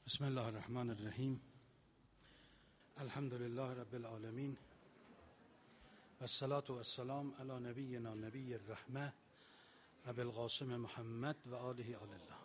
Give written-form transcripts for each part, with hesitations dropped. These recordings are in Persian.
بسم الله الرحمن الرحیم. الحمد لله رب العالمین و الصلاة و السلام علی نبینا نبی الرحمه ابی القاسم محمد و آله آل الله.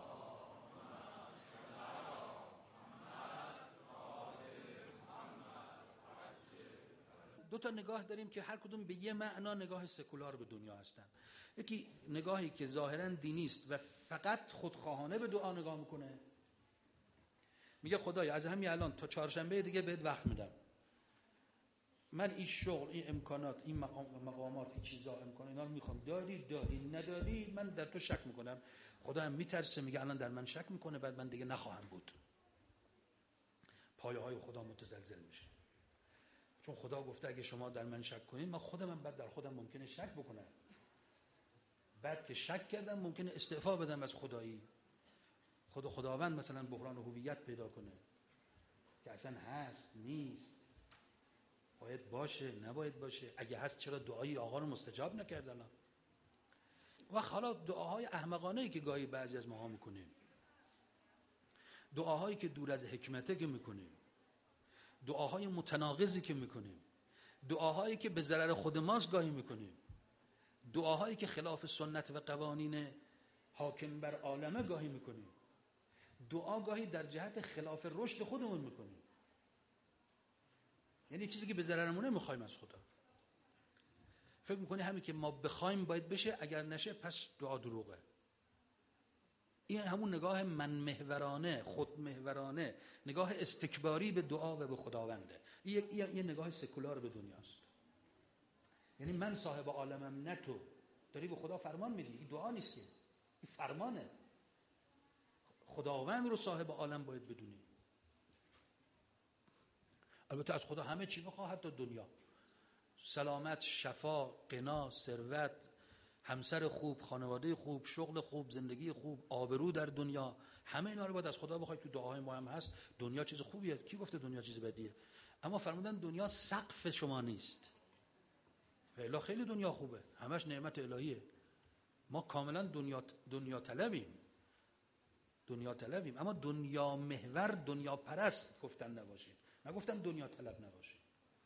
دو تا نگاه داریم که هر کدوم به یه معنا نگاه سکولار به دنیا هستن. یکی نگاهی که ظاهرا دینی است و فقط خودخواهانه به دعا نگاه میکنه، میگه خدایا از همین الان تا چهارشنبه دیگه بهت وقت میدم، من این شغل، این امکانات، این مقامات، این چیزا، امکانات اینا رو میخوام، داری نداری من در تو شک میکنم. خدا هم میترسه، میگه الان در من شک میکنه، بعد من دیگه نخواهم بود. پایه های خدا متزلزل میشه، چون خدا گفته اگه شما در من شک کنید، من خودم بعد در خودم ممکنه شک بکنم، بعد که شک کردم ممکنه استعفا بدم از خدایی، خداوند مثلا بحران هویت پیدا کنه که اصلا هست نیست، باید باشه نباید باشه، اگه هست چرا دعای آقا رو مستجاب نکردن. و حالا دعاهای احمقانه‌ای که گاهی بعضی از ماها میکنیم، دعاهایی که دور از حکمته که میکنیم، دعاهای متناقضی که میکنیم، دعاهایی که به ضرر خود ماست گاهی میکنیم، دعاهایی که خلاف سنت و قوانین حاکم بر عالمه گاهی میکنیم، دعا گاهی در جهت خلاف رشد خودمون میکنیم، یعنی چیزی که به ضررمونه میخوایم از خدا. فکر میکنی همین که ما بخوایم باید بشه، اگر نشه پس دعا دروغه. این همون نگاه من محورانه، خود محورانه، نگاه استکباری به دعا و به خداونده. این یه نگاه سکولار به دنیاست. یعنی من صاحب عالمم نه تو، داری به خدا فرمان میدی. این دعا نیست که، این فرمانه. خداوند رو صاحب عالم باید بدونی. البته از خدا همه چی میخواد، حتی دنیا، سلامت، شفا، غنا، ثروت، همسر خوب، خانواده خوب، شغل خوب، زندگی خوب، آبرو در دنیا، همه اینا رو باید از خدا بخوای. تو دعاهای ما هم هست دنیا چیز خوبیه، کی گفته دنیا چیز بدیه؟ اما فرمودن دنیا سقف شما نیست. الا خیلی دنیا خوبه، همش نعمت الهیه. ما کاملا دنیا طلبیم، اما دنیا محور، دنیا پرست گفتن نباشید، نگفتن دنیا طلب نباشید.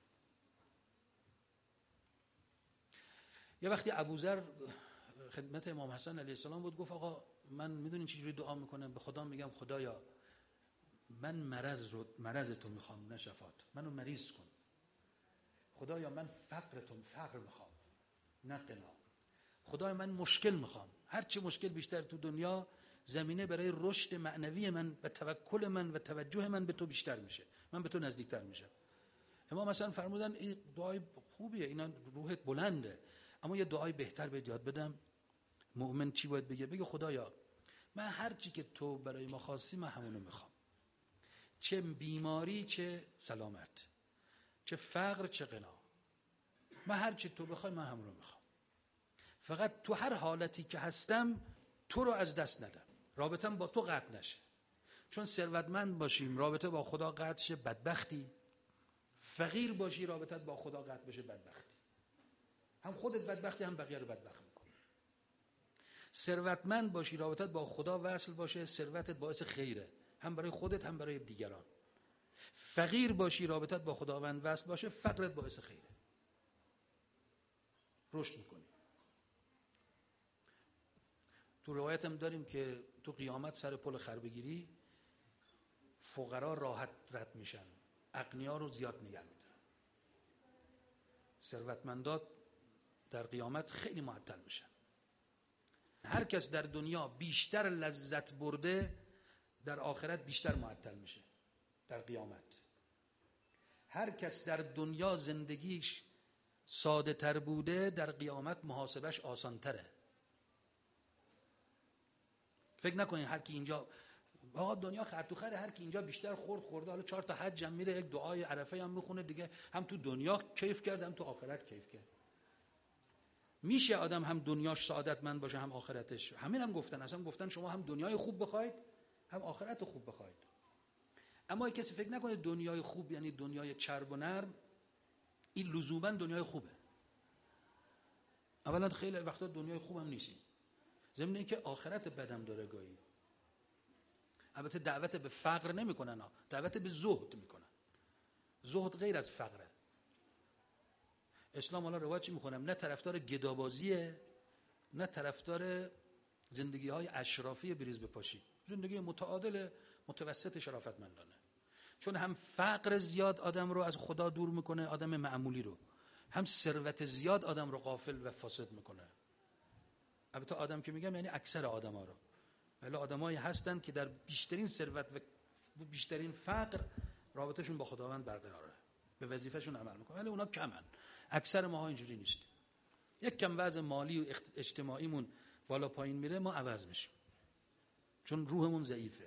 یه وقتی ابوذر خدمت امام حسن علیه السلام بود، گفت آقا من میدونین چجوری دعا میکنم؟ به خدا میگم خدایا من مرض تو میخوام نه شفات، منو مریض کن. خدایا من فقر میخوام نه غنا. خدایا من مشکل میخوام، هرچی مشکل بیشتر تو دنیا، زمینه برای رشد معنوی من و توکل من و توجه من به تو بیشتر میشه، من به تو نزدیکتر میشم. امام مثلا فرمودن این دعای خوبیه، اینا روحت بلنده، اما یه دعای بهتر بهت یاد بدم. مؤمن چی باید بگه؟ بگه خدایا من هر چی که تو برای ما خواستی من همونو میخوام، چه بیماری چه سلامت، چه فقر چه غنا، من هر چی تو بخوای من همونو میخوام. فقط تو هر حالتی که هستم تو رو از دست ندم، رابطم با تو قطع نشه. چون ثروتمند باشیم رابطه با خدا قطع شه بدبختی، فقیر باشی رابطت با خدا قطع بشه بدبختی. هم خودت بدبختی هم بقیه رو بدبخت میکنی. ثروتمند باشی رابطت با خدا وصل باشه، ثروتت باعث خیره، هم برای خودت هم برای دیگران. فقیر باشی رابطت با خداوند وصل باشه، فقرت باعث خیره، رشد میکنی. تو روایت هم داریم که تو قیامت سر پل خر بگیری، فقرا راحت رد میشن، اغنیا رو زیاد نگه میدارن، ثروتمندات در قیامت خیلی معطل میشن. هر کس در دنیا بیشتر لذت برده در آخرت بیشتر معطل میشه در قیامت. هر کس در دنیا زندگیش ساده تر بوده در قیامت محاسبش آسان تره. فکر نکنین هر کی اینجا آقا دنیا خر تو خره، هر کی اینجا بیشتر خورده، حالا 4 تا حج هم میره، یک دعای عرفه هم میخونه دیگه، هم تو دنیا کیف کرد هم تو آخرت کیف کرد. میشه آدم هم دنیاش سعادتمند باشه هم آخرتش. همین هم گفتن، اصلا گفتن شما هم دنیای خوب بخواید هم آخرت خوب بخواید. اما کسی فکر نکنه دنیای خوب یعنی دنیای چرب و نرم. این لزوما دنیای خوبه. اولا خیلی وقتا دنیای خوب هم نیست، ضمن اینکه آخرت بدم داره گاهی. البته دعوت به فقر نمیکنن ها، دعوت به زهد میکنن. زهد غیر از فقره. اسلام حالا روایت چی میخونم؟ نه طرفدار گدابازیه، نه طرفدار زندگی های اشرافی بریز بپاشی. زندگی متعادل متوسط شرافتمندانه. چون هم فقر زیاد آدم رو از خدا دور میکنه، آدم معمولی رو، هم ثروت زیاد آدم رو غافل و فاسد میکنه. البته آدم که میگم یعنی اکثر آدما رو. ولی آدمایی هستن که در بیشترین ثروت و بیشترین فقر رابطهشون با خداوند برقراره، به وظیفهشون عمل میکنن، ولی اونا کمن. اکثر ماها اینجوری نیست. یک کم وضع مالی و اجتماعیمون بالا پایین میره، ما عوض میشیم، چون روحمون ضعیفه.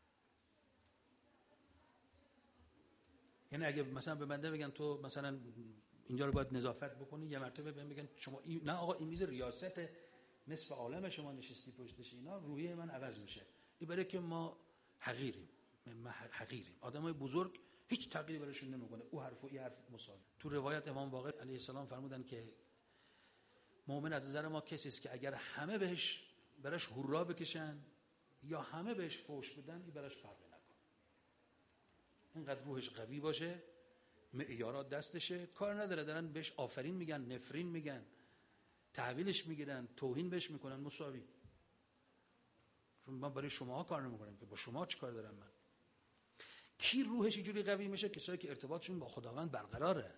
یعنی اگه مثلا به بنده بگن تو مثلا اینجا رو باید نظافت بکنی، یه مرتبه بهم بگن شما نه آقا این میز ریاست نصف عالم شما نشستی پشتش، اینا روحیه من عوض میشه. این برای که ما حقیریم. آدمای بزرگ هیچ تغییری براشون نمیکنه، او حرف و این حرف مساوی. تو روایت امام باقر علیه السلام فرمودن که مؤمن از نظر ما کسی است که اگر همه براش هورا بکشن یا همه بهش فوش بدن، این براش فرقی نکنه. اینقدر روحش قوی باشه، معیارات دستشه، کار نداره دارن بهش آفرین میگن، نفرین میگن، تحویلش میگیرن، توهین بهش میکنن، مساوی. چون من برای شماها کار نمیکنم که با شما چی کار دارم من. کی روحش اینجوری قوی میشه؟ کسایی که ارتباطشون با خداوند برقراره.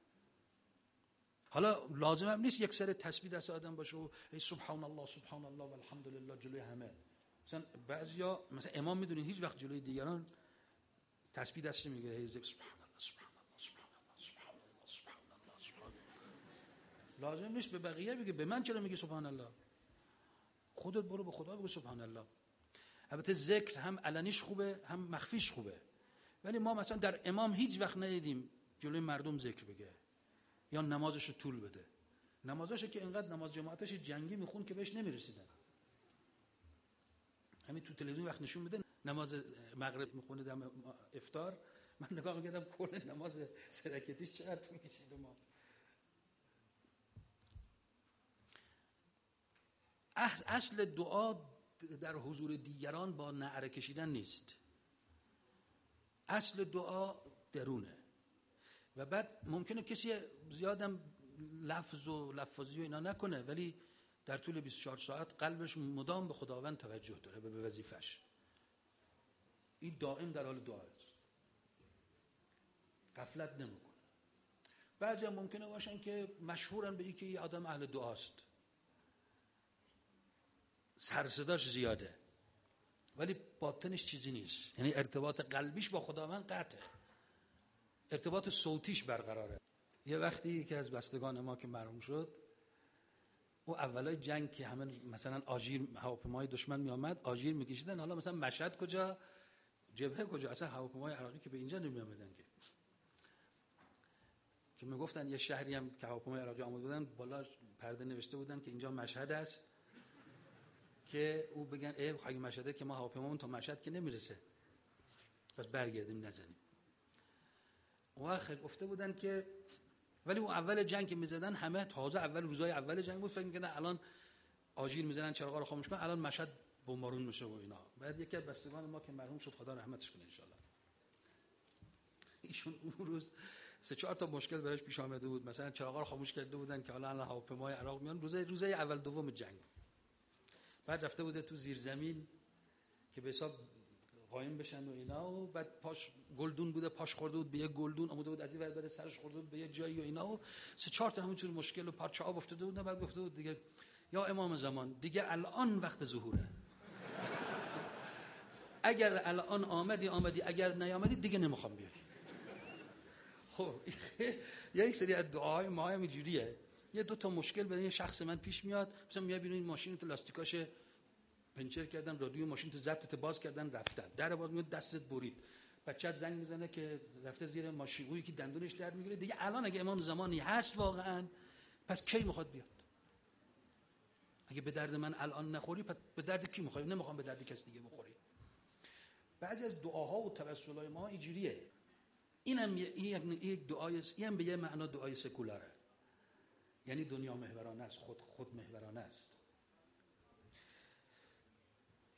حالا لازم هم نیست یک سر تسبیح دست آدم باشه و ای سبحان الله سبحان الله و الحمدلله جلوی همه. مثلا بعضیا مثلا امام میدونین هیچ وقت جلوی دیگران تسبیح دست نمیگیره، هی سبحان الله سبحان الله سبحان الله سبحان الله سبحان الله سبحان الله. لازم نیست به بقیه بگه. به من چرا میگی سبحان الله؟ خودت برو به خدا بگو سبحان الله. البته ذکر هم علنیش خوبه هم مخفیش خوبه، ولی ما مثلا در امام هیچ وقت ندیدیم جلوی مردم ذکر بگه یا نمازشو طول بده. نمازاشو که اینقدر نماز جماعتش جنگی میخون که بهش نمیرسیدن. همین تو تلویزیون وقت نشون میده نماز مغرب میخونه دم افطار، من نگاه میکردم کل نماز سرکتیش چقدر طول کشید. ما اصل دعا در حضور دیگران با نعره کشیدن نیست. اصل دعا درونه. و بعد ممکنه کسی زیادم لفظ و لفاظی و اینا نکنه، ولی در طول 24 ساعت قلبش مدام به خداوند توجه داره، به وظیفش. این دائم در حال دعاست، غفلت نمیکنه. بعضی هم ممکنه باشن که مشهورن به اینکه یه آدم اهل دعاست، سرصداش زیاده، ولی باطنش چیزی نیست. یعنی ارتباط قلبیش با خداوند قطعه، ارتباط صوتیش برقراره. یه وقتی که از بستگان ما که مرحوم شد، او اولای جنگ که همه مثلا آژیر هواپیمای دشمن می آمد آژیر میکشیدن، حالا مثلا مشهد کجا جبهه کجا، اصلا هواپیمای عراقی که به اینجا نمی آمدن که میگفتن یه شهری هم که هواپیمای عراقی آمده بودن بالا پرده نوشته بودن که اینجا مشهد است، که او بگن اگه مشهده که ما هواپیمامون تا مشهد که نمیرسه، پس برگردیم نزنیم. اون وقت گفته بودن که ولی اون اول جنگ که میزدن همه تازه اول روزای اول جنگ بود، فکر می‌کردن الان آژیر میزنن چراغا رو خاموش کنن الان مشهد بمبارون میشه و اینا. بعد یکی از بستگان ما که مرحوم شد خدا رحمتش کنه ان شاء الله، ایشون اون روز 3-4 تا مشکل براش پیش آمده بود. مثلا چراغا رو خاموش کرده بودن که حالا هواپیمای عراق میان، روزای اول دوم جنگ. بعد رفته بوده تو زیرزمین که به حساب قایم بشن و اینا، و بعد پاش گلدون بوده، پاش خورده بود به یک گلدون، اومده بود از این ور بره سرش خورده بود به یک جایی و اینا، و 3-4 تا همینجور مشکل و پارچه آب افتاده بود. بعد گفته بود دیگه یا امام زمان دیگه الان وقت ظهوره، اگر الان آمدی اگر نیامدی دیگه نمیخوام بیای. خب یک سری از دعاهای ما هم اینجوریه. یه 2 تا مشکل برای شخص من پیش میاد، مثلا میای بیرون این ماشین تو لاستیکاش پنچر کردن، رادیو ماشین تو ضبطت باز کردن رفتن، در باز میاد دستت برید، بچه‌ت زنگ میزنه که رفته زیر ماشین، اون یکی دندونش درد میگیره. دیگه الان اگه امام زمانی هست واقعا، پس کی میخواد بیاد؟ اگه به درد من الان نخوری، پس به درد کی میخوای؟ نمیخوام به درد کسی دیگه بخوری. بعضی از دعاها و توسلای ما اینجوریه. اینم یک دعای است، اینم به یه معنا دعای سکولاره، یعنی دنیا محورانه است، خود محورانه است.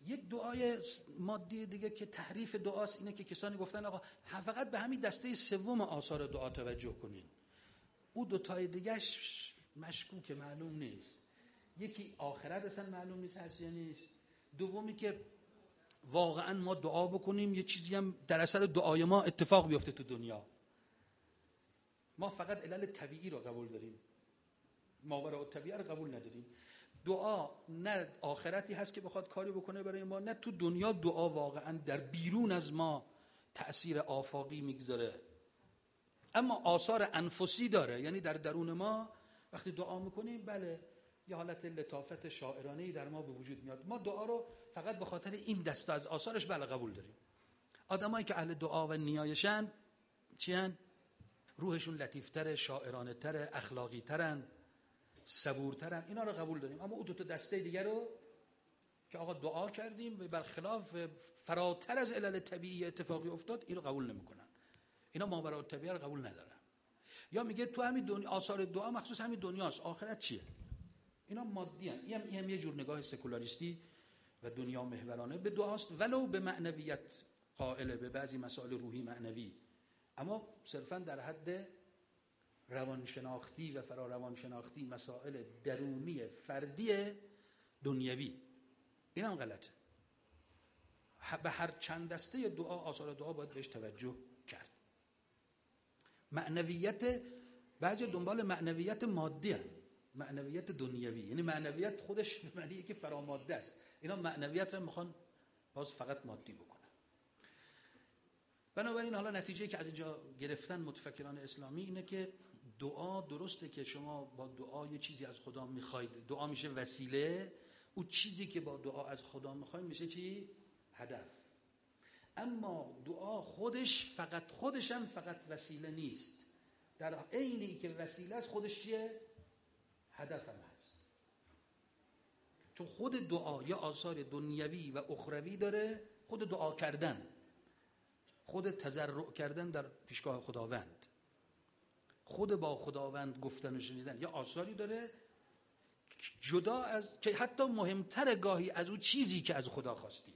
یک دعای مادی دیگه که تحریف دعاست اینه که کسانی گفتن آقا فقط به همین دسته سوم آثار دعا توجه کنین، او دوتای دیگهش مشکوکه، معلوم نیست. یکی آخرت اصلا معلوم نیست هست یا نیست، دومی که واقعا ما دعا بکنیم یه چیزی هم در اثر دعای ما اتفاق بیفته تو دنیا. ما فقط علل طبیعی رو قبول داریم، ماوراء الطبیعه رو قبول نداریم. دعا نه آخرتی هست که بخواد کاری بکنه برای ما، نه تو دنیا دعا واقعا در بیرون از ما تأثیر آفاقی میگذاره، اما آثار انفسی داره. یعنی در درون ما وقتی دعا میکنیم بله یه حالت لطافت شاعرانه‌ای در ما به وجود میاد. ما دعا رو فقط به خاطر این دسته از آثارش بله قبول داریم. آدمایی که اهل دعا و نیایشن چیان؟ روحشون لطیفتره، شاعرانه‌تره، اخلاقی‌ترن، صبورترن، اینا رو قبول داریم. اما اون دو تا دسته دیگه رو که آقا دعا کردیم و برخلاف فراتر از علل طبیعی اتفاقی افتاد، این رو قبول نمیکنن. اینا ماوراء الطبیعه رو قبول ندارن. یا میگه تو همین دنیا آثار دعا مخصوص همین دنیاست، آخرت چیه؟ اینا مادی ان. این هم یه جور نگاه سکولاریستی و دنیا محورانه به دعاست، ولو به معنویت قائله، به بعضی مسائل روحی معنوی، اما صرفا در حد روانشناختی و فراروانشناختی، مسائل درونی فردی دنیوی. این هم غلطه. به هر چند دسته دعا، آثار دعا باید بهش توجه کرد. معنویت، بعضی دنبال معنویت مادی هست، معنویت دنیوی، یعنی معنویت خودش به معنیه که فراماده است. اینا معنویت رو میخوان باز فقط مادی بکنن. بنابراین حالا نتیجه که از اینجا گرفتن متفکران اسلامی اینه که دعا درسته که شما با دعا یه چیزی از خدا میخواید، دعا میشه وسیله، اون چیزی که با دعا از خدا میخواید میشه چی؟ هدف. اما دعا خودش هم فقط وسیله نیست، در عینی که وسیله است خودش چیه؟ هدف هم هست. چون خود دعا یا آثار دنیوی و اخروی داره، خود دعا کردن، خود تضرع کردن در پیشگاه خداوند، خود با خداوند گفتن و شنیدن یا آثاری داره جدا از که حتی مهمتر گاهی از اون چیزی که از خدا خواستی.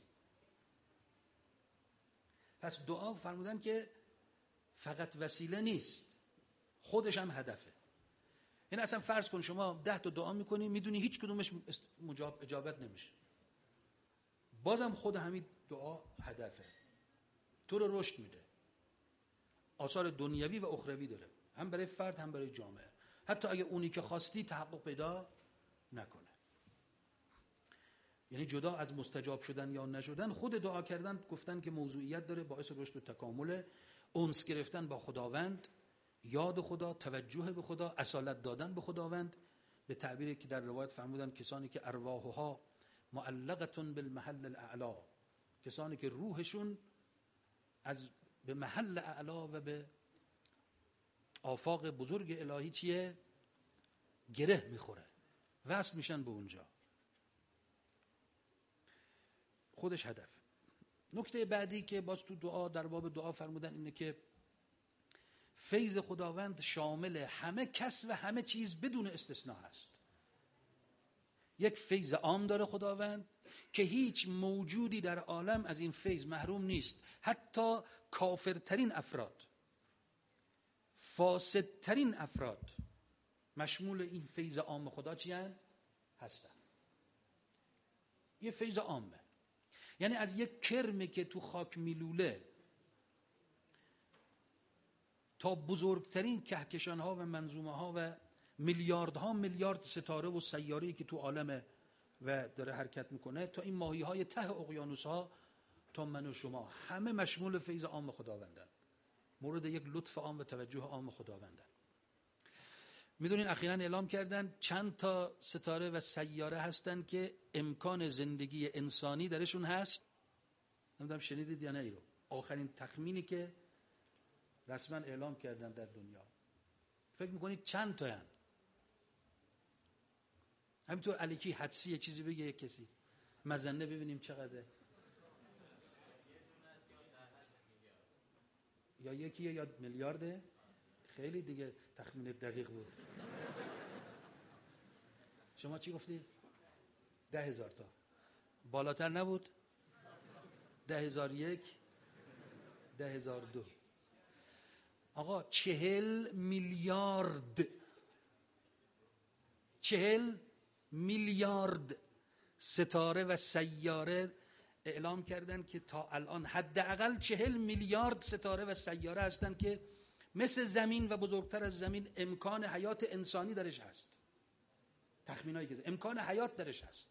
پس دعا فرمودن که فقط وسیله نیست، خودش هم هدفه. این اصلا فرض کن شما 10 تا دعا میکنی، میدونی هیچ کدومش اجابت نمیشه، بازم خود همین دعا هدفه، تو رو رشد میده، آثار دنیوی و اخروی داره، هم برای فرد هم برای جامعه، حتی اگه اونی که خواستی تحقق پیدا نکنه. یعنی جدا از مستجاب شدن یا نشدن، خود دعا کردن گفتن که موضوعیت داره، باعث رشد و تکامل، انس گرفتن با خداوند، یاد خدا، توجه به خدا، اصالت دادن به خداوند. به تعبیری که در روایت فرمودن کسانی که ارواحها معلقتون بالمحل الاعلا، کسانی که روحشون از به محل اعلا و به آفاق بزرگ الهی چیه؟ گره میخوره، وصل میشن به اونجا، خودش هدف. نکته بعدی که باز تو دعا در باب دعا فرمودن اینه که فیض خداوند شامل همه کس و همه چیز بدون استثناء هست. یک فیض عام داره خداوند که هیچ موجودی در عالم از این فیض محروم نیست، حتی کافرترین افراد، فاسدترین افراد مشمول این فیض عام خدا چی هستن؟ یه فیض عامه. یعنی از یک کرمی که تو خاک میلوله تا بزرگترین کهکشان‌ها و منظومه‌ها و میلیاردها میلیارد ستاره و سیاره‌ای که تو عالمه و داره حرکت میکنه، تا این ماهی‌های ته اقیانوس‌ها، تا من و شما، همه مشمول فیض عام خداوندن، مورد یک لطف عام و توجه عام خداوندن. میدونین اخیراً اعلام کردن چند تا ستاره و سیاره هستن که امکان زندگی انسانی درشون هست. نمیدونم شنیدید یا نه ایرو. آخرین تخمینی که رسما اعلام کردن در دنیا، فکر میکنید چند تا هستن؟ همینطور الکی حدسی یه چیزی بگه یک کسی مزنه ببینیم چقدره، یا یکیه یا میلیارده. خیلی دیگه تخمین دقیق بود. شما چی گفتی؟ 10,000 تا. بالاتر نبود؟ 10,001 10,002. آقا 40 میلیارد 40 میلیارد ستاره و سیاره اعلام کردن که تا الان حداقل 40 میلیارد ستاره و سیاره هستن که مثل زمین و بزرگتر از زمین امکان حیات انسانی درش هست. تخمینایی که امکان حیات درش هست.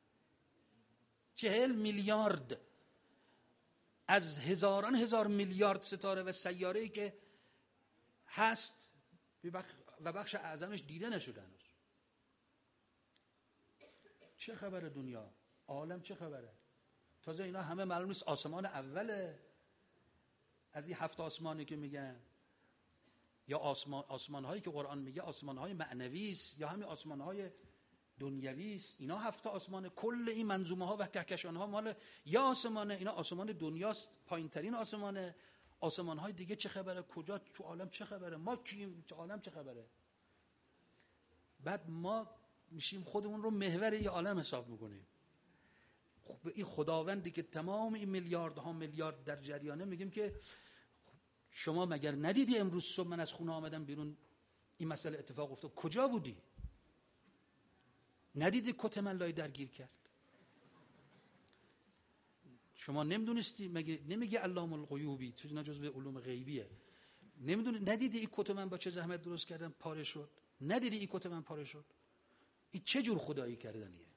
40 میلیارد از هزاران هزار میلیارد ستاره و سیاره‌ای که هست و بخش اعظمش دیده نشده هنوز. چه خبره دنیا؟ عالم چه خبره؟ تازه اینا همه معلوم نیست آسمان اوله از این 7 آسمانی که میگن، یا آسمان‌هایی که قرآن میگه آسمان‌های معنوی است، یا همین آسمان‌های دنیوی است. اینا 7 آسمان. کل این منظومه‌ها و کهکشان‌ها مال یا آسمانه. اینا آسمان دنیاست، پایین‌ترین آسمانه. آسمان‌های دیگه چه خبره؟ کجا تو عالم چه خبره؟ ما کیم؟ تو عالم چه خبره؟ بعد ما میشیم خودمون رو محور این عالم حساب میکنیم. خب این خداوندی که تمام این میلیاردها میلیارد در جریانه، میگیم که شما مگر ندیدی امروز صبح من از خونه آمدم بیرون این مسئله اتفاق افتاد؟ کجا بودی؟ ندیدی کت من لای درگیر کرد؟ شما نمیدونستی؟ مگه نمیگه علام الغیوبی؟ تو اینا جزو علوم غیبیه. ندیدی این کت من با چه زحمت درست کردم پاره شد؟ ندیدی این کت من پاره شد؟ این چه جور خدایی کردنیه؟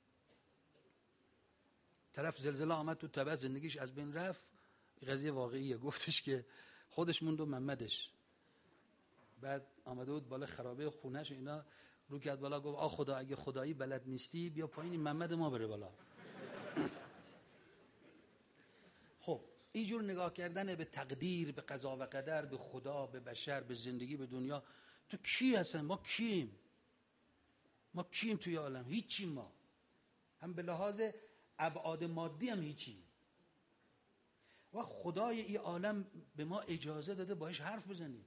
طرف زلزله آمد تو تبع، زندگیش از بین رفت. قضیه واقعیه. گفتش که خودش موند و محمدش. بعد آمده بود بالا خرابه خونهش، اینا رو کرد بالا، گفت آ خدا اگه خدایی بلد نیستی بیا پایین، این محمد ما بره بالا. خب اینجور نگاه کردن به تقدیر، به قضا و قدر، به خدا، به بشر، به زندگی، به دنیا. تو کی هستن؟ ما کیم؟ ما کیم توی عالم؟ هیچیم. ما هم به لحاظ ابعاد مادی هم هیچیم. و خدای این عالم به ما اجازه داده باهاش حرف بزنیم.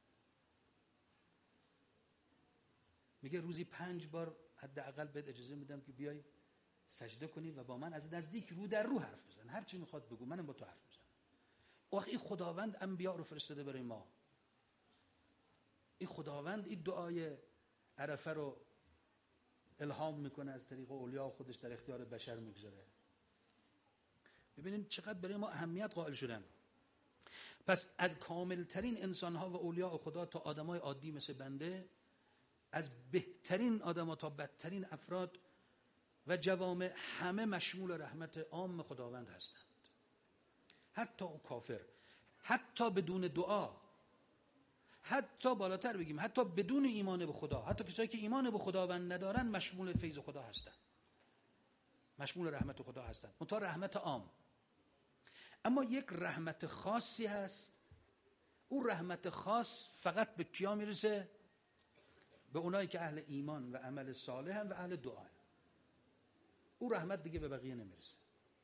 میگه روزی 5 بار حداقل بهت اجازه میدم که بیای سجده کنی و با من از نزدیک رو در رو حرف بزن. هر چی میخواد بگو، منم با تو حرف میزنم. وقت این خداوند انبیا رو فرستاده برای ما. این خداوند این دعای عرفه رو الهام میکنه، از طریق اولیا خودش در اختیار بشر میگذاره. ببینید چقدر برای ما اهمیت قائل شدن. پس از کاملترین انسانها و اولیاء خدا تا آدمای عادی مثل بنده، از بهترین آدما تا بدترین افراد و جوامع، همه مشمول رحمت عام خداوند هستند. حتی اون کافر، حتی بدون دعا، حتی بالاتر بگیم حتی بدون ایمان به خدا، حتی کسایی که ایمان به خداوند ندارن مشمول فیض خدا هستند، مشمول رحمت خدا هستند. منتها رحمت عام. اما یک رحمت خاصی هست. اون رحمت خاص فقط به کیا میرسه؟ به اونایی که اهل ایمان و عمل صالح هم و اهل دعا هم. اون رحمت دیگه به بقیه نمیرسه.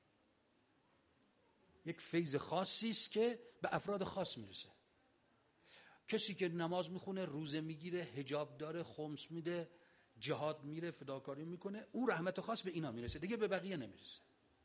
یک فیض خاصی است که به افراد خاص میرسه. کسی که نماز میخونه، روزه میگیره، حجاب داره، خمس میده، جهاد میره، فداکاری میکنه، اون رحمت خاص به اینا میرسه، دیگه به بقیه نمیرسه.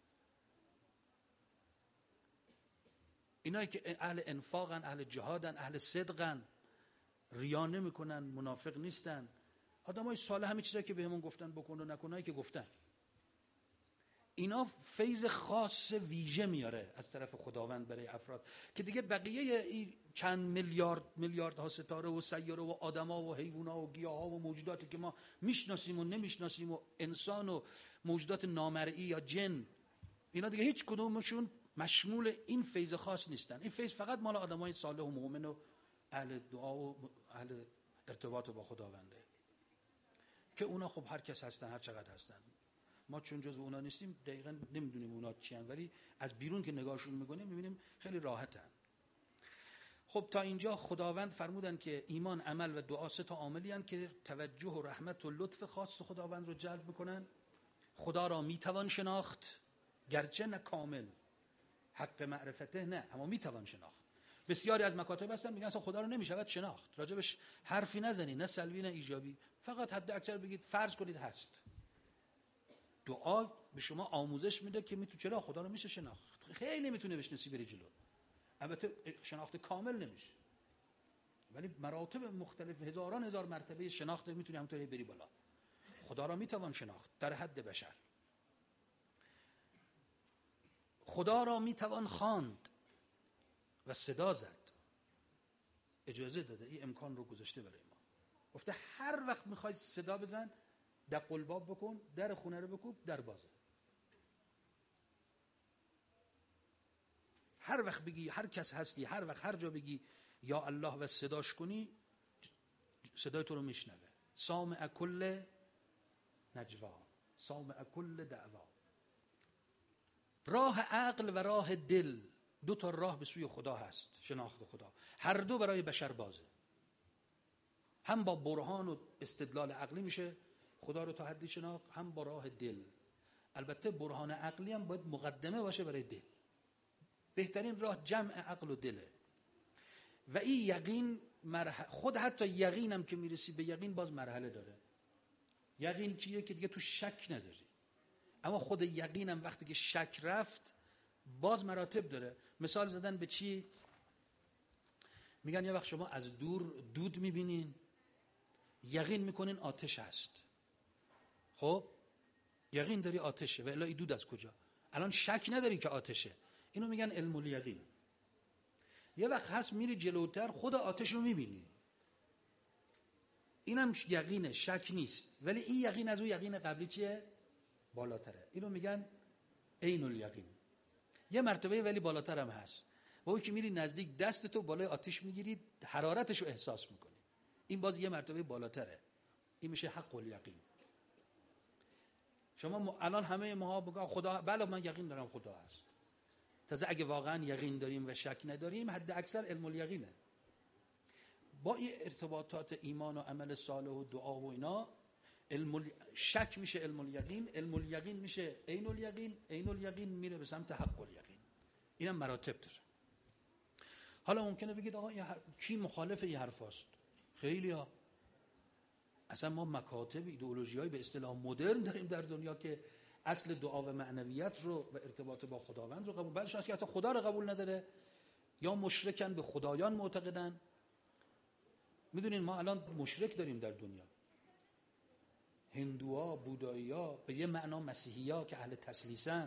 اینایی که اهل انفاقن، اهل جهادن، اهل صدقن، ریا نمیکنن، منافق نیستن، آدمای صالح، همین چیزایی که بهمون گفتن بکن و نکنایی که گفتن، اینا فیض خاص ویژه میاره از طرف خداوند برای افراد که دیگه بقیه این چند میلیاردها ستاره و سیاره و آدما و حیونا و گیاها و موجوداتی که ما میشناسیم و نمیشناسیم و انسان و موجودات نامرئی یا جن، اینا دیگه هیچ کدومشون مشمول این فیض خاص نیستن. این فیض فقط مال آدمای صالح و مؤمن و اهل دعا و اهل ارتباط با خداونده، که اونا خب هر کس هستن، هر چقدر هستن. ما چون جزو اونا نیستیم دقیقاً نمیدونیم اونا چی هستن، ولی از بیرون که نگاهشون میکنیم میبینیم خیلی راحتن. خب تا اینجا خداوند فرمودن که ایمان، عمل و دعا 3 تا عاملی هستند که توجه و رحمت و لطف خاص خداوند رو جلب میکنن. خدا را میتوان شناخت، گرچه نه کامل، حق معرفته نه، اما میتوان شناخت. بسیاری از مکاتب هستن میگن اصلا خدا رو نمیشود شناخت، راجبش حرفی نزنید، نه سلبی نه ایجابی، فقط حد اکثر بگید فرض کنید هست. دعا به شما آموزش میده که چرا خدا رو میشه شناخت. خیلی میتونه بشناسی بری جلو. البته شناخت کامل نمیشه، ولی مراتب مختلف، هزاران هزار مرتبه شناخت میتونی همونطوری بری بالا. خدا را میتوان شناخت در حد بشر. خدا را میتوان خواند و صدا زد. اجازه داده، این امکان رو گذاشته برای ما. گفته هر وقت میخوای صدا بزن، دق الباب بکن، در خونه رو بکوب، در بازه. هر وقت بگی هر کس هستی، هر وقت هر جا بگی یا الله و صداش کنی، صدای تو رو میشنوه. سامع کل نجوا، سامع کل دعوا. راه عقل و راه دل، دو تا راه به سوی خدا هست، شناخت خدا. هر دو برای بشر بازه. هم با برهان و استدلال عقلی میشه خدا رو تا حدی شناخت، هم با راه دل. البته برهان عقلی هم باید مقدمه باشه برای دل. بهترین راه جمع عقل و دله. و این یقین خود حتی یقین هم که میرسی به یقین باز مرحله داره. یقین چیه که دیگه تو شک نداری. اما خود یقین هم وقتی که شک رفت باز مراتب داره. مثال زدن به چی؟ میگن یه وقت شما از دور دود میبینین، یقین میکنین آتش هست. خب یقین داری آتشه، و الا این دود از کجا؟ الان شک نداری که آتشه. اینو میگن علم الیقین. یه وقت هست میری جلوتر خود آتش رو میبینی، اینم یقینه، شک نیست. ولی این یقین از اون یقین قبلی چیه؟ بالاتره. اینو میگن عین الیقین. یه مرتبه ولی بالاتر هم هست. و اون که میری نزدیک دستتو بالای آتش میگیری، حرارتش رو احساس میکنی. این باز یه مرتبه بالاتره. این میشه حق الیقین. شما الان همه ما بگو خدا، بله من یقین دارم خدا هست. تازه اگه واقعا یقین داریم و شک نداریم، حد اکثر علم الیقینه. با این ارتباطات ایمان و عمل صالح و دعا و اینا، شک میشه علم الیقین، علم الیقین میشه عین الیقین، عین الیقین میره به سمت حق الیقین. اینم مراتب داره. حالا ممکنه بگید آقا کی مخالف این حرفاست؟ خیلی ها. اصلا ما مکاتب ایدئولوژی‌های به اصطلاح مدرن داریم در دنیا که اصل دعا و معنویت رو و ارتباط با خداوند رو قبول، بعدش که حتی خدا رو قبول نداره، یا مشرکن، به خدایان معتقدن. میدونین ما الان مشرک داریم در دنیا. هندوها، بودایی‌ها، به یه معنا مسیحی‌ها که اهل تثلیثن،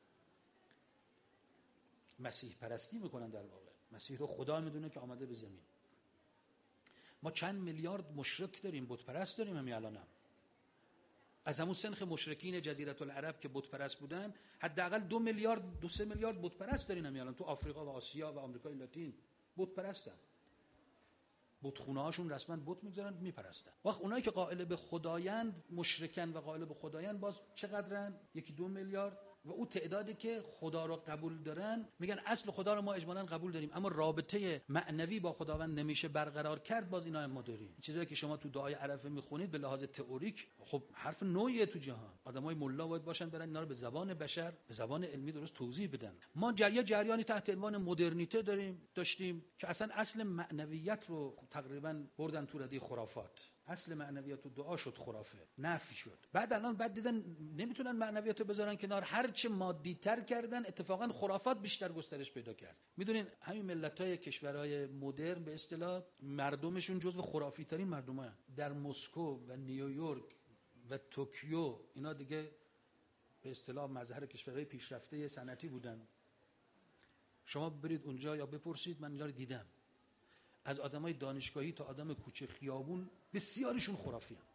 مسیح پرستی میکنن در واقع. مسیح رو خدا میدونه که آمده به زمین. ما چند میلیارد مشرک داریم، بت پرست داریم همین الانم. از همون سنخ مشرکین جزیره العرب که بت پرست بودن، حداقل 2 میلیارد 2-3 میلیارد بت پرست دارین همین الان تو آفریقا و آسیا و آمریکای لاتین. بت پرستن. بتخونه هاشون رسما بت میگذارن میپرستن. وقت اونایی که قائل به خدایند مشرکن و قائل به خدایند باز چقدرن؟ 1-2 میلیارد. و اون تعدادی که خدا رو قبول دارن میگن اصل خدا رو ما اجمالاً قبول داریم، اما رابطه معنوی با خداوند نمیشه برقرار کرد. باز اینا هم ما داریم. چیزایی که شما تو دعای عرفه میخونید به لحاظ تئوریک خب حرف نوعیه تو جهان. آدمای ملا باید باشن برن اینا رو به زبان بشر، به زبان علمی درست توضیح بدن. ما جریانی تحت عنوان مدرنیته داشتیم که اصل معنویت رو تقریبا بردن تو رده خرافات. اصل معنویت و دعا شد خرافه، نفی شد. بعد دیدن نمیتونن معنویت رو بذارن کنار، هرچه مادی تر کردن اتفاقا خرافات بیشتر گسترش پیدا کرد. میدونین همین ملت‌های کشورهای مدرن به اصطلاح مردمشون جزو خرافی ترین مردم‌ها. در مسکو و نیویورک و توکیو اینا دیگه به اصطلاح مظهر کشورهای پیشرفته صنعتی بودن. شما برید اونجا یا بپرسید، من اینا رو دیدم. از آدمای دانشگاهی تا آدم کوچه خیابون بسیارشون خرافی هم.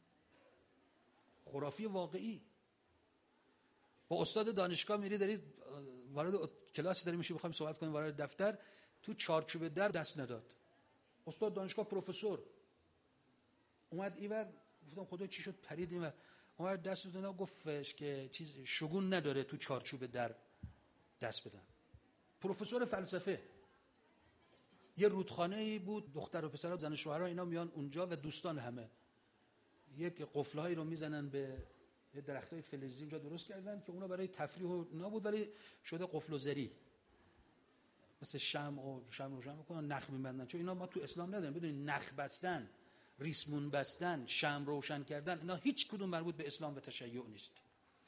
خرافی واقعی. با استاد دانشگاه میری دارید وارد کلاسی داریم میشی بخوایم صحبت کنیم وارد دفتر، تو چارچوب در دست نداد. استاد دانشگاه پروفسور اومد اینور، گفتم خدا چی شد پرید اینور، اومد دست داد گفتش که چیز شگون نداره تو چارچوب در دست بدن. پروفسور فلسفه. یه رودخانه‌ای بود، دختر و پسرها زن و شوهرها اینا میان اونجا و دوستان همه یک قفلهایی رو میزنن به درختای فلزی اونجا درست کردن که اونا برای تفریح و اینا بود، ولی شده قفل و زری، مثل شمع روشن میکنن، نخ میبندن. چون اینا ما تو اسلام نداریم. بدونید نخ بستن، ریسمون بستن، شمع روشن کردن، اینا هیچ کدوم مربوط به اسلام و تشیع نیست.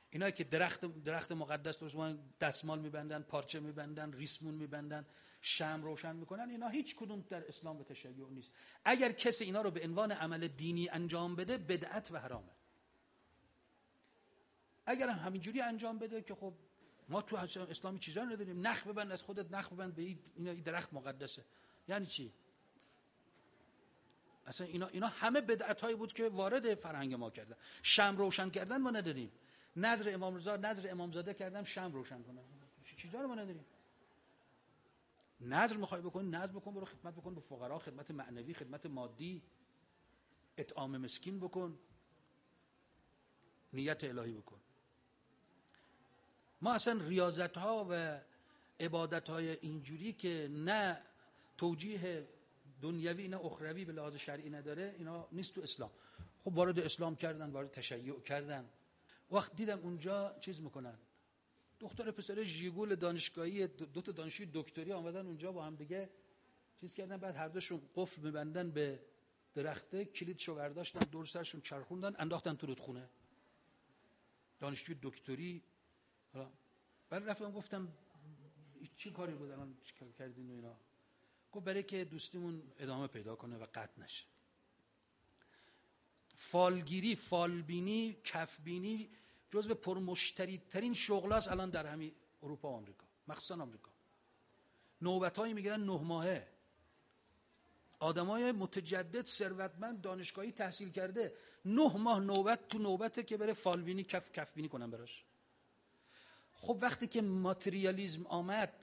اینا که درخت مقدس درست دستمال میبندن، پارچه میبندن، ریسمون میبندن، شمع روشن میکنن، اینا هیچ کدوم در اسلام و تشیع نیست. اگر کسی اینا رو به عنوان عمل دینی انجام بده بدعت و حرامه. اگر هم همینجوری انجام بده که خب ما تو اسلامی چیزا نداریم، نخ ببند از خودت، نخ ببند به این درخت مقدسه، یعنی چی؟ اصلا اینا همه بدعتایی بود که وارد فرهنگ ما کردن. شمع روشن کردن ما نداریم. نظر امام رضا، نظر امامزاده کردن شمع روشن کنن. چیزا رو ما نداریم. نظر میخوای بکن، نظر بکن، برو خدمت بکن به فقرا، خدمت معنوی، خدمت مادی، اطعام مسکین بکن، نیت الهی بکن. ما اصلا ریاضت ها و عبادت های اینجوری که نه توجیه دنیوی نه اخروی به لحاظ شرعی نداره، اینا نیست تو اسلام. خب وارد اسلام کردن، وارد تشیع کردن. وقت دیدم اونجا چیز میکنن، دختر پسر ژیگول دانشگاهی، دو تا دانشجوی دکتری آمدن اونجا با هم دیگه چیز کردن، بعد هر دوشون قفل میبندن به درخته، کلیدشو برداشتن دور سرشون چرخوندن، انداختن تو رودخونه. دانشجوی دکتری. بعد رفتم گفتم چی کاری بود الان چیکار کردین و اینا؟ گفت برای که دوستیمون ادامه پیدا کنه و قطع نشه. فالگیری، فالبینی، کفبینی جزو پرمشتری ترین شغلاست الان در همین اروپا و آمریکا، مخصوصا آمریکا. نوبتایی میگیرن 9 ماهه. آدمای متجدد، ثروتمند، دانشگاهی تحصیل کرده، 9 ماه نوبت تو نوبته که بره فالبینی، کفبینی کنن براش. خب وقتی که ماتریالیسم آمد،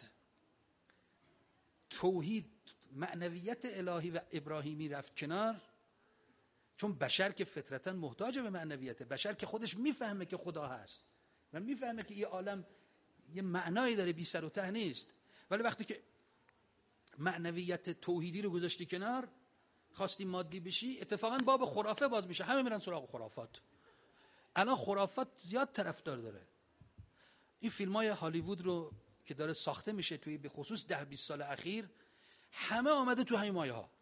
توحید، معنویت الهی و ابراهیمی رفت کنار، چون بشر که فطرتاً محتاج به معنویته، بشر که خودش میفهمه که خدا هست و میفهمه که این عالم یه معنایی داره، بی سر و ته نیست، ولی وقتی که معنویت توحیدی رو گذاشتی کنار، خواستی مادی بشی، اتفاقاً باب خرافه باز میشه، همه میرن سراغ خرافات. الان خرافات زیاد طرفدار داره. این فیلم‌های هالیوود رو که داره ساخته میشه توی به خصوص 10-20 سال اخیر، همه آمده تو همین مایه ها.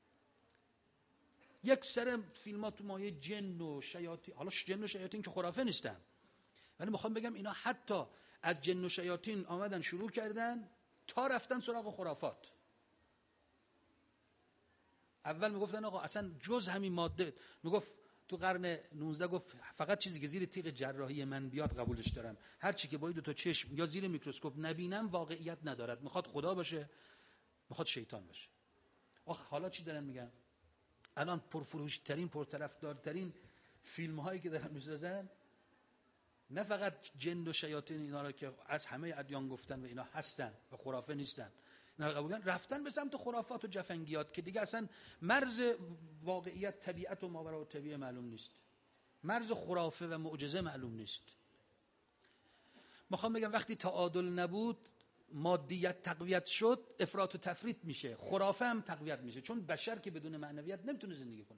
یک سر فیلم‌ها تو مایه جن و شیاطین. حالا جن و شیاطین که خرافه نیستن، ولی میخوام بگم اینا حتی از جن و شیاطین آمدن شروع کردن تا رفتن سراغ خرافات. اول میگفتن آقا اصلا جز همین ماده، میگفت تو قرن 19 گفت فقط چیزی که زیر تیغ جراحی من بیاد قبولش دارم، هر چی که با دو تا چشم یا زیر میکروسکوپ نبینم واقعیت ندارد، میخواد خدا باشه، میخواد شیطان باشه. آخ حالا چی دارن میگن؟ الان پرفروش ترین، پرطرفدارترین فیلم هایی که دارن میسازن، نه فقط جن و شیاطین اینا رو که از همه ادیان گفتن و اینا هستن و خرافه نیستن، اینا رو قبول کردن، رفتن به سمت خرافات و جفنگیات که دیگه اصلا مرز واقعیت، طبیعت و ماورا و طبیعه معلوم نیست، مرز خرافه و معجزه معلوم نیست. میخوام بگم وقتی تعادل نبود، مادیت تقویت شد، افراط و تفریط میشه، خرافه هم تقویت میشه، چون بشر که بدون معنویت نمیتونه زندگی کنه.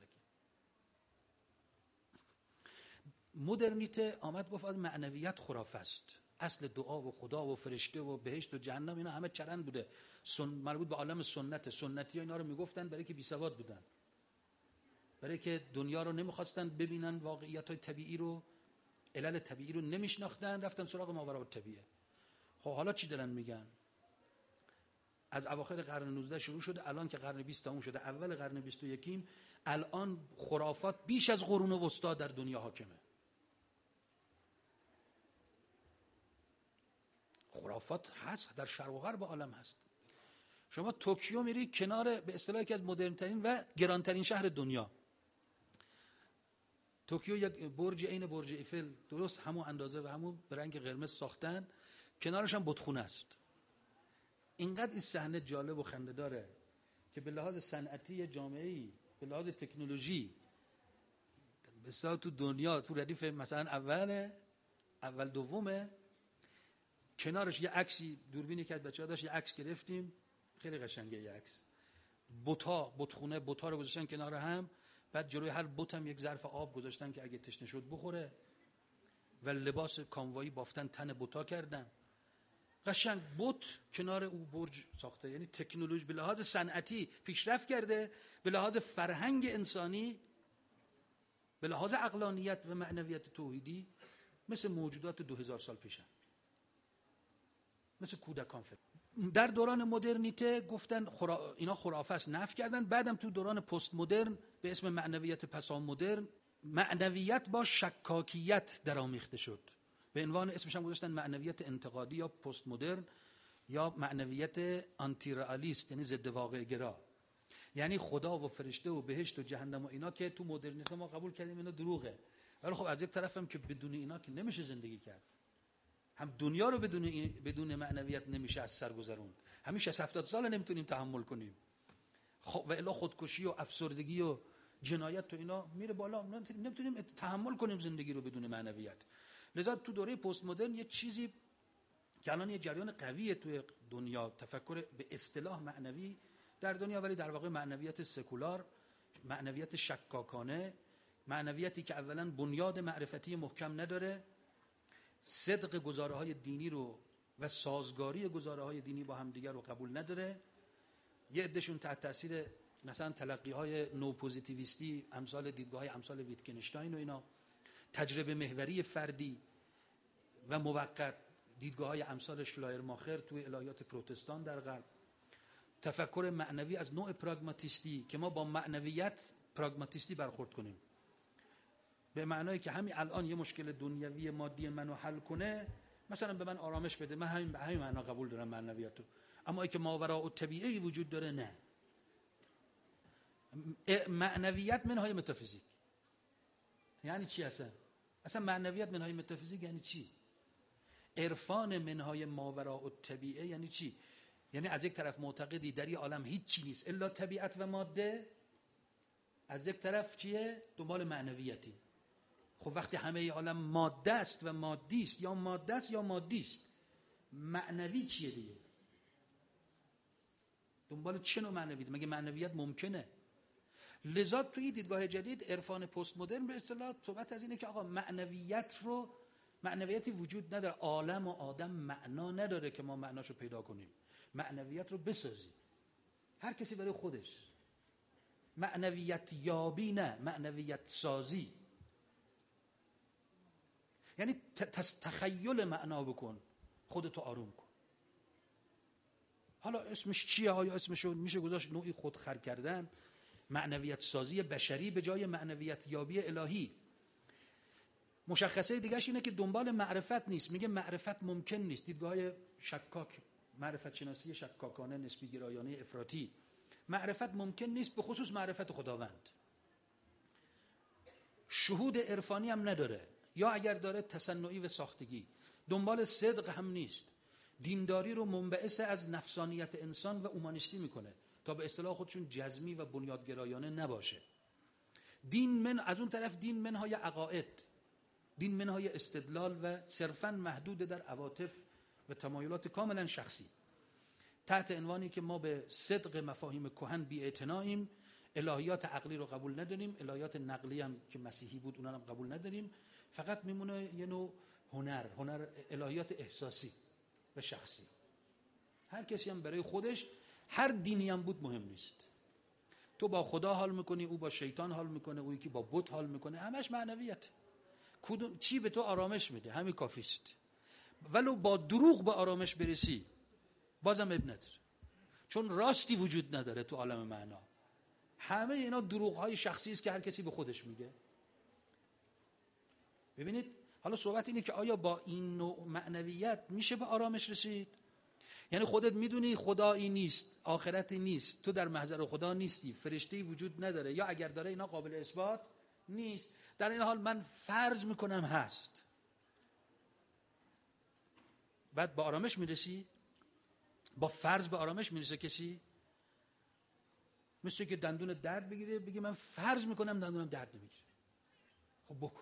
مدرنیته آمد گفت از معنویت خرافه است، اصل دعا و خدا و فرشته و بهشت و جهنم اینا همه چرند بوده، مربوط به عالم سنت. سنتی ها اینا رو میگفتن برای که بی سواد بودن، برای که دنیا رو نمیخواستن ببینن، واقعیت های طبیعی رو، علل طبیعی رو نمیشناختن، رفتن سراغ ماورا الطبیعه. خب حالا چی دارن میگن؟ از اواخر قرن 19 شروع شده، الان که قرن 20 تموم شده، اول قرن 21، الان خرافات بیش از قرون وسطا در دنیا حاکمه. خرافات هست در شرق و غرب عالم هست. شما توکیو میری، کنار به اصطلاح یکی از مدرن‌ترین و گرانترین شهر دنیا. توکیو یک برج عین برج ایفل، درست همون اندازه و همون به رنگ قرمز ساختن، کنارش هم بتخونه است. اینقدر این صحنه جالب و خنده‌داره که به لحاظ صنعتی جامعه‌ای، به لحاظ تکنولوژی، بسیار تو دنیا تو ردیف مثلا اول دومه. کنارش یه عکسی دوربینی که بچه‌ها داشت، یه عکس گرفتیم، خیلی قشنگه یه عکس. بتخونه رو گذاشتن کنار هم، بعد جلوی هر بت هم یک ظرف آب گذاشتن که اگه تشنه شد بخوره، و لباس کاموایی بافتن تن بتا کردن. قشنگ بت کنار او برج ساخته. یعنی تکنولوژی به لحاظ صنعتی پیشرفت کرده، به لحاظ فرهنگ انسانی، به لحاظ عقلانیت و معنویت توحیدی مثل موجودات 2000 سال پیشن، مثل کودکان. در دوران مدرنیته گفتن اینا خرافه است، نفی کردن. بعدم تو دوران پست مدرن به اسم معنویت پسا مدرن، معنویت با شکاکیت درآمیخته شد. به عنوان اسمش هم گذاشتن معنویت انتقادی یا پست مدرن یا معنویت آنتی رئالیست، یعنی ضد واقع گرا. یعنی خدا و فرشته و بهشت و جهنم و اینا که تو مدرنیته ما قبول کردیم اینا دروغه، ولی خب از یک طرف هم که بدون اینا که نمیشه زندگی کرد. هم دنیا رو بدون معنویت نمیشه از سر گذرون. همیشه 70 سال نمیتونیم تحمل کنیم. خب و الا خودکشی و افسردگی و جنایت تو اینا میره بالا، نمیتونیم تحمل کنیم زندگی رو بدون معنویت. لذا تو دوره پست مدرن یه چیزی که الان یه جریان قویه توی دنیا، تفکر به اصطلاح معنوی در دنیا، ولی در واقع معنویت سکولار، معنویت شکاکانه، معنویتی که اولا بنیاد معرفتی محکم نداره، صدق گزاره‌های دینی رو و سازگاری گزاره‌های دینی با هم دیگر رو قبول نداره. یه عده‌شون تحت تاثیر مثلا تلقی‌های نو پوزیتیویستی، امثال دیدگاه‌های امثال ویتکنشتاین و اینا، تجربه محوری فردی و موقت، دیدگاه‌های امثال شلایرماخر توی الهیات پروتستان در غرب، تفکر معنوی از نوع پراگماتیستی که ما با معنویت پراگماتیستی برخورد کنیم، به معنایی که همین الان یه مشکل دنیوی مادی منو حل کنه، مثلا به من آرامش بده، من همین معنا قبول دارم معنویت رو. اما ای که ماوراء الطبیعی وجود داره نه. معنویت منهای متافیزیک یعنی چی اصلا معنویت منهای متافیزیک یعنی چی؟ عرفان منهای ماوراء الطبیعه یعنی چی؟ یعنی از یک طرف معتقدی در این عالم هیچ چی نیست الا طبیعت و ماده، از یک طرف چیه؟ دنبال معنویتی. خب وقتی همه عالم ماده است و مادی است، یا ماده است یا مادی است، معنوی چیه دیگه؟ دنبال چه نوع معنویت؟ مگه معنویت ممکنه؟ لذا توی دیدگاه جدید عرفان پست مدرن به اصطلاح صحبت از اینه که آقا معنویتی وجود نداره، عالم و آدم معنا نداره که ما معناشو پیدا کنیم، معنویت رو بسازیم هر کسی برای خودش. معنویت یابی نه، معنویت سازی. یعنی تخیل معنا بکن، خودتو آروم کن. حالا اسمش چیه؟ آیا اسمشو میشه گذاشت نوعی خودخر کردن، معنویت سازی بشری به جای معنویت یابی الهی. مشخصه دیگه‌ش اینه که دنبال معرفت نیست، میگه معرفت ممکن نیست. دیدگاه شکاک، معرفت شناسی شکاکانه، نسبی گرایانه، افراطی. معرفت ممکن نیست، به خصوص معرفت خداوند. شهود عرفانی هم نداره، یا اگر داره تصنعی و ساختگی. دنبال صدق هم نیست. دینداری رو منبعث از نفسانیت انسان و اومانیستی میکنه تا به اصطلاح خودشون جزمی و بنیادگرایانه نباشه. از اون طرف دین منهای عقاید، دین منهای استدلال و صرفاً محدود در عواطف و تمایلات کاملا شخصی. تحت عنوانی که ما به صدق مفاهیم کهن بی‌اعتناییم، الهیات عقلی رو قبول نداریم، الهیات نقلی هم که مسیحی بود اونا هم قبول نداریم، فقط میمونه یه نوع هنر، الهیات احساسی و شخصی. هر کسی هم برای خودش، هر دینی هم بود مهم نیست. تو با خدا حال میکنی، او با شیطان حال میکنه، او یکی با بت حال میکنه، همش معنویت. چی به تو آرامش میده همین کافیست. ولو با دروغ به آرامش برسی بازم اب نداره، چون راستی وجود نداره تو عالم معنا. همه اینا دروغ‌های شخصی است که هر کسی به خودش میگه. ببینید حالا صحبت اینه که آیا با این نوع معنویت میشه به آرامش رسید؟ یعنی خودت میدونی خدایی نیست، آخرتی نیست، تو در محضر خدا نیستی، فرشته‌ای وجود نداره، یا اگر داره اینا قابل اثبات نیست، در این حال من فرض میکنم هست. بعد با آرامش میرسی؟ با فرض به آرامش میرسه کسی؟ مثل که دندون درد بگیره بگی من فرض میکنم دندونم درد نمیگیره. خب بکن.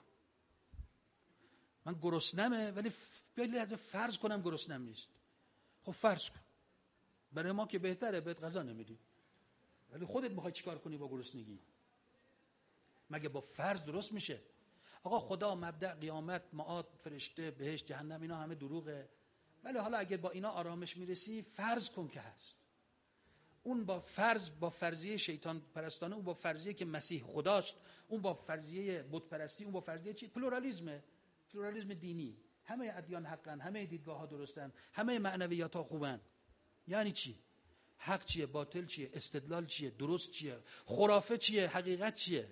من گرسنمه ولی از فرض کنم گرسنم نیست. خب فرض کن. برای ما که بهتره، بهت غذا نمیدیم، ولی خودت میخوای چیکار کنی با گرسنگی؟ مگه با فرض درست میشه؟ آقا خدا، مبدأ، قیامت، معاد، فرشته، بهشت، جهنم، اینا همه دروغه، ولی حالا اگه با اینا آرامش میرسی فرض کن که هست. اون با فرضیه شیطان پرستانه، اون با فرضیه که مسیح خداست، اون با فرضیه بت پرستی، اون با فرضیه چی؟ پلورالیسمه. پلورالیسم دینی، همه ادیان حقن، همه دیدگاه ها درستن، همه معنویات ها خوبن. یعنی چی؟ حق چیه؟ باطل چیه؟ استدلال چیه؟ درست چیه؟ خرافه چیه؟ حقیقت چیه؟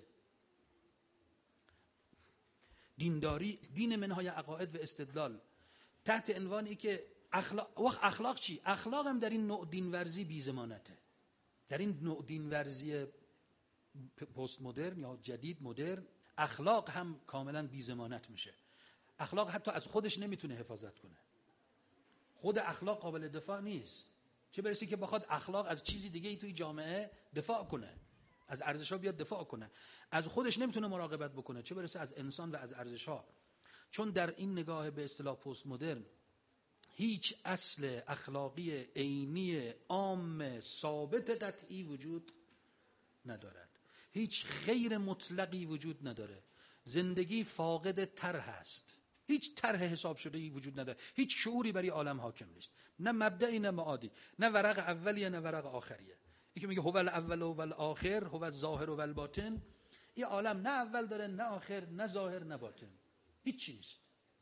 دینداری، دین منهای عقاید و استدلال، تحت عنوانی که اخلاق چی؟ اخلاق هم در این نوع دینورزی بی‌ضمانته. در این نوع دینورزی پست مدرن یا جدید مدرن، اخلاق هم کاملا بی‌ضمانت میشه. اخلاق حتی از خودش نمیتونه حفاظت کنه. خود اخلاق قابل دفاع نیست، چه برسه که بخواد اخلاق از چیزی دیگه ای توی جامعه دفاع کنه، از ارزش‌ها بیاد دفاع کنه. از خودش نمیتونه مراقبت بکنه، چه برسه از انسان و از ارزش‌ها. چون در این نگاه به اصطلاح پست مدرن هیچ اصل اخلاقی عینی عام ثابت قطعی وجود ندارد. هیچ خیر مطلقی وجود نداره. زندگی فاقد طرح است. هیچ طرح حساب شده‌ای وجود نداره. هیچ شعوری برای عالم حاکم نیست. نه مبدئی نه معادی. نه ورق اولیه نه ورق آخریه. یکی میگه هو الاول و الاخر، هو الظاهر و الباطن. این عالم نه اول داره نه آخر، نه ظاهر نه باطن. هیچ چی نیست.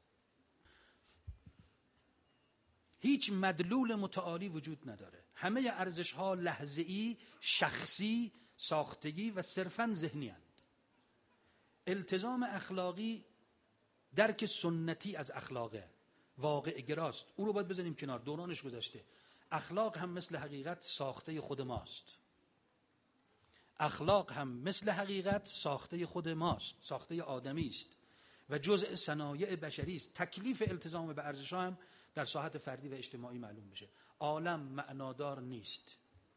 هیچ مدلول متعالی وجود نداره. همه ارزش‌ها لحظه‌ای، شخصی، ساختگی و صرفاً ذهنی هستند. التزام اخلاقی درک سنتی از اخلاقه، واقع گراست. او رو باید بزنیم کنار، دورانش گذشته. اخلاق هم مثل حقیقت ساخته خود ماست. اخلاق هم مثل حقیقت ساخته خود ماست، ساخته آدمی است و جزء صنایع بشری است. تکلیف التزام به ارزش‌ها هم در ساحت فردی و اجتماعی معلوم میشه. عالم معنادار نیست.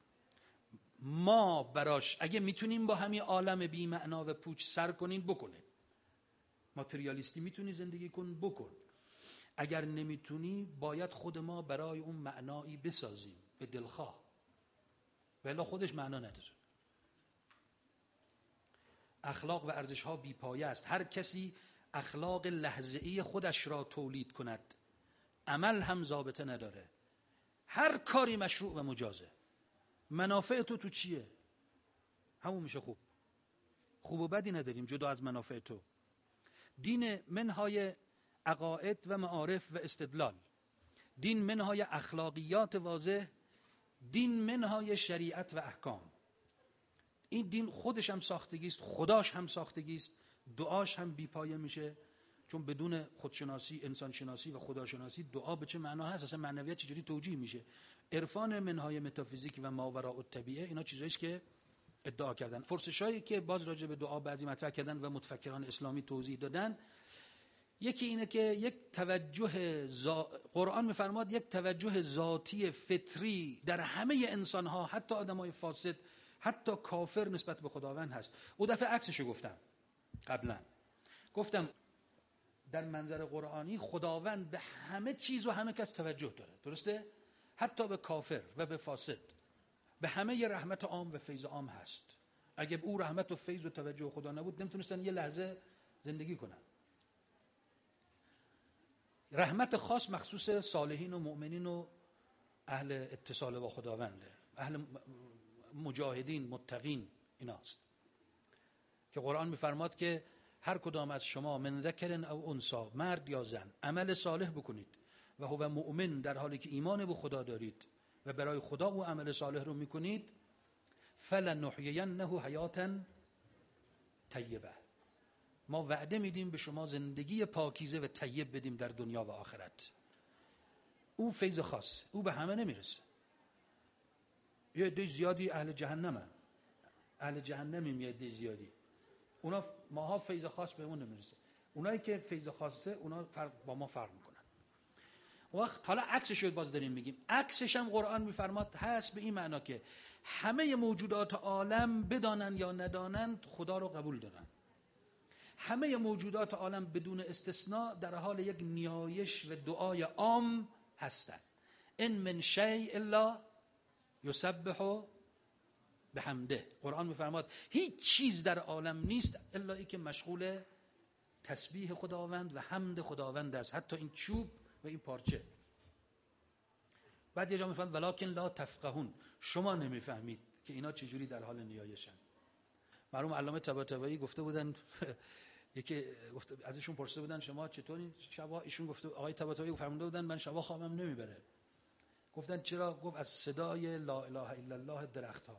ما براش اگه میتونیم با همین عالم بی معنا و پوچ سر کنین بکنه. ماتریالیستی میتونی زندگی کن بکن. اگر نمیتونی باید خود ما برای اون معنایی بسازیم به دلخواه، ولی خودش معنا نداره. اخلاق و ارزش‌ها بی‌پایه است. هر کسی اخلاق لحظه‌ای خودش را تولید کند، عمل هم ضابطه نداره. هر کاری مشروع و مجازه. منافع تو چیه؟ همون میشه خوب. خوب و بدی نداریم جدا از منافع تو. دین منهای عقاید و معارف و استدلال، دین منهای اخلاقیات واضح، دین منهای شریعت و احکام. این دین خودش هم ساختگی است، خداش هم ساختگی است، دعاش هم بی‌پایه میشه. چون بدون خودشناسی، انسانشناسی و خداشناسی دعا به چه معنا هست؟ اصلا معنویت چجوری توجیه میشه؟ عرفان منهای متافیزیک و ماوراء الطبیعه، اینا چیزایی است که ادعا کردن. پرسشایی که باز راجع به دعا بعضی مطرح کردن و متفکران اسلامی توضیح دادن، یکی اینه که یک توجه قرآن میفرماد یک توجه ذاتی فطری در همه انسان‌ها، حتی آدمای فاسد، حتی کافر، نسبت به خداوند هست. او دفعه عکسشو گفتم قبلا. گفتم در منظر قرآنی خداوند به همه چیز و همه کس توجه داره. درسته؟ حتی به کافر و به فاسد. به همه ی رحمت عام و فیض عام هست. اگه او رحمت و فیض و توجه خدا نبود نمیتونستن یه لحظه زندگی کنن. رحمت خاص مخصوص صالحین و مؤمنین و اهل اتصال با خداونده، اهل مجاهدین، متقین، ایناست که قرآن میفرماد که هر کدام از شما من ذکر او انثی، مرد یا زن، عمل صالح بکنید و هو مؤمن، در حالی که ایمان به خدا دارید و برای خدا او عمل صالح رو میکنید، فلنحیینه حیاتا طیبه، ما وعده میدیم به شما زندگی پاکیزه و طیب بدیم در دنیا و آخرت. او فیض خاص، او به همه نمیرسه. یه عده زیادی اهل جهنمن، اهل جهنمیم، یه عده زیادی، اونا ماها فیض خاص به اون نمیرسه. اونایی که فیض خاصه اونا با ما فرق میکنن. وقت حالا عکسش رو باز داریم میگیم. عکسش هم قرآن میفرماد هست به این معنا که همه موجودات عالم بدانن یا ندانند خدا رو قبول دارن. همه موجودات عالم بدون استثناء در حال یک نیایش و دعای عام هستند. ان من شیء الا یسبح بحمده. قرآن میفرماد هیچ چیز در عالم نیست الا ای که مشغول تسبیح خداوند و حمد خداوند است، حتی این چوب و این پارچه. بعد یه جا میفرماد ولکن لا تفقهون، شما نمیفهمید که اینا چجوری در حال نیایشن. مرحوم علامه طباطبایی گفته بودن یکی ازشون پرسیده بودن شما چطورین شبا؟ ایشون گفته آقای طباطبایی فرموده بودن من شبا خوابم نمیبره. گفتن چرا؟ گفت از صدای لا اله الا الله درخت‌ها.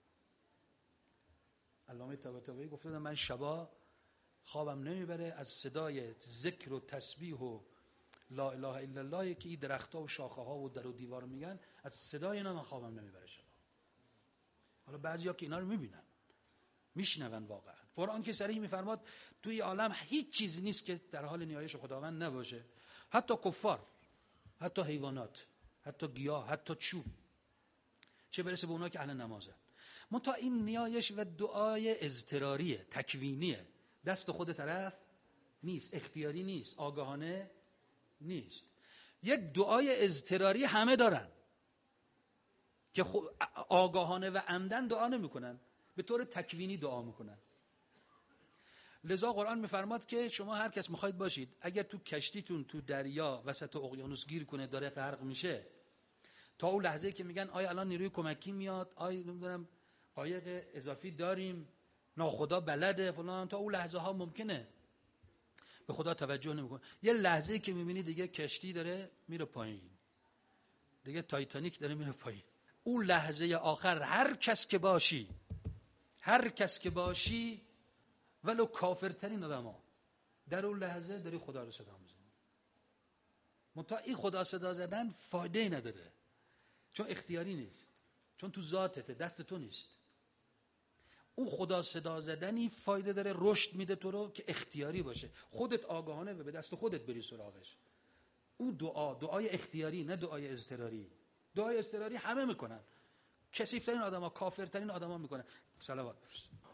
علامه طباطبایی گفته بودن من شبا خوابم نمیبره از صدای ذکر و تسبیح و لا اله الا الله که این درخت‌ها و شاخه‌ها و در و دیوار میگن، از صدای اینا من خوابم نمیبره شبا. حالا بعضیا که اینا رو میبینن میشنون، واقعا قرآن که صریح میفرماد توی عالم هیچ چیزی نیست که در حال نیایش خداوند نباشه، حتی کفار، حتی حیوانات، حتی گیاه، حتی چوب، چه برسه به اونا که اهل نمازن. منتها این نیایش و دعای اضطراریه، تکوینیه، دست خود طرف نیست، اختیاری نیست، آگاهانه نیست. یک دعای اضطراری همه دارن که آگاهانه و عمدن دعا نمیکنن، به طور تکوینی دعا میکنن. لذا قرآن میفرماد که شما هر کس میخواید باشید، اگر تو کشتیتون تو دریا وسط اقیانوس گیر کنه داره غرق میشه، تا اون لحظه که میگن آیا الان نیروی کمکی میاد، آیا نمیدونم قایق اضافی داریم، ناخدا بلده فلان، تا اون لحظه ها ممکنه به خدا توجه نمیکنه. یه لحظه که میبینی دیگه کشتی داره میره پایین، دیگه تایتانیک داره میره پایین، اون لحظه آخر هر کس که باشی ولو کافرترین آدما، در اون لحظه داری خدا رو صدا میزنی. منتها این خدا صدا زدن فایده نداره، چون اختیاری نیست، چون تو ذاتته، دست تو نیست. اون خدا صدا زدنی فایده داره، رشد میده تو رو که اختیاری باشه، خودت آگاهانه و به دست خودت بری سراغش. اون دعای اختیاری، نه دعای اضطراری. دعای اضطراری همه میکنن، کثیف‌ترین آدما، کافرترین آدما میکنن. صلوات